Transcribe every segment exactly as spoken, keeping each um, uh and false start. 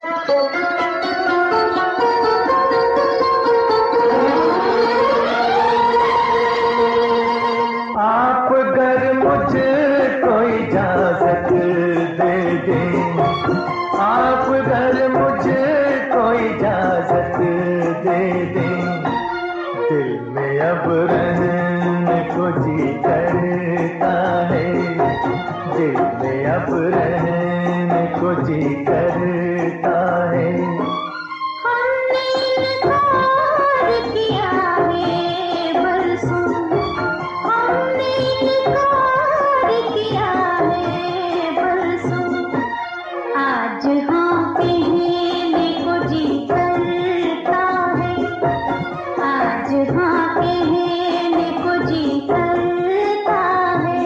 आप अगर मुझको इजाजत दे दें, आप अगर मुझको इजाजत दे दें, दिल में अब रहने को जी करता है, दिल में अब रहने को जी करता है। हमने इनकार किया है बरसों, हमने इनकार किया है बरसों, आज हाँ कहने को जी करता है, आज हाँ कहने को जी करता है।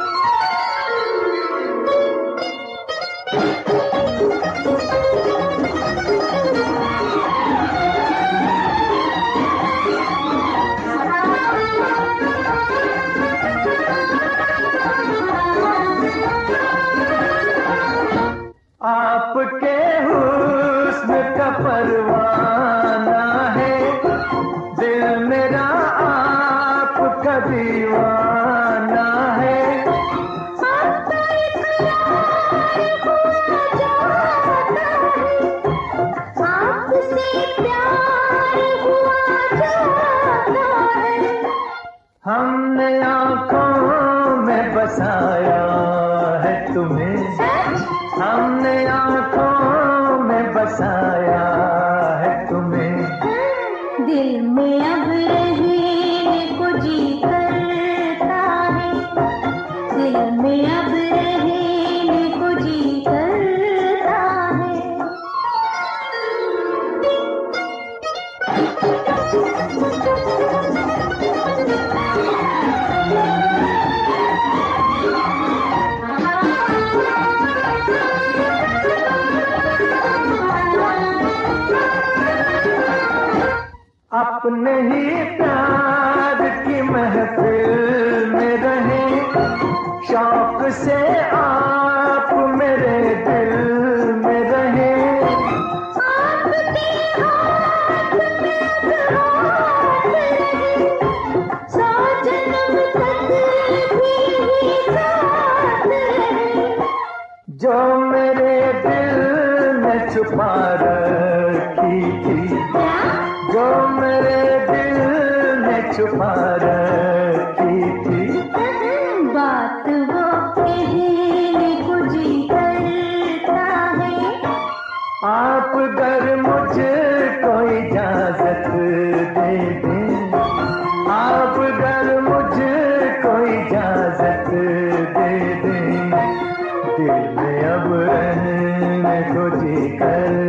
आपके हुस्न का परवाना है, दिल मेरा आपका दीवाना है। आपका इकरार हुआ जाता है, आपसे प्यार हुआ जाता है। हमने आँखों में बसाया है तुम्हें, हमने आँखों में बसाया है तुम्हें, दिल में अब रहने को जी करता है, दिल में अब रहने को जी करता है। अपने ही प्यार की महफिल में रहे, शौक से आप मेरे दिल में रहे। आपके हाथ में हाथ रहे, सौ जन्म तक भी साथ रहे। जो मेरे दिल में छुपा रखी थी, जो मेरे दिल में छुपा रखी थी, बात वो कहने को जी करता है। आप अगर मुझको इजाजत दे दें, आप अगर मुझको इजाजत दे दें, दिल में अब रहने को जी कर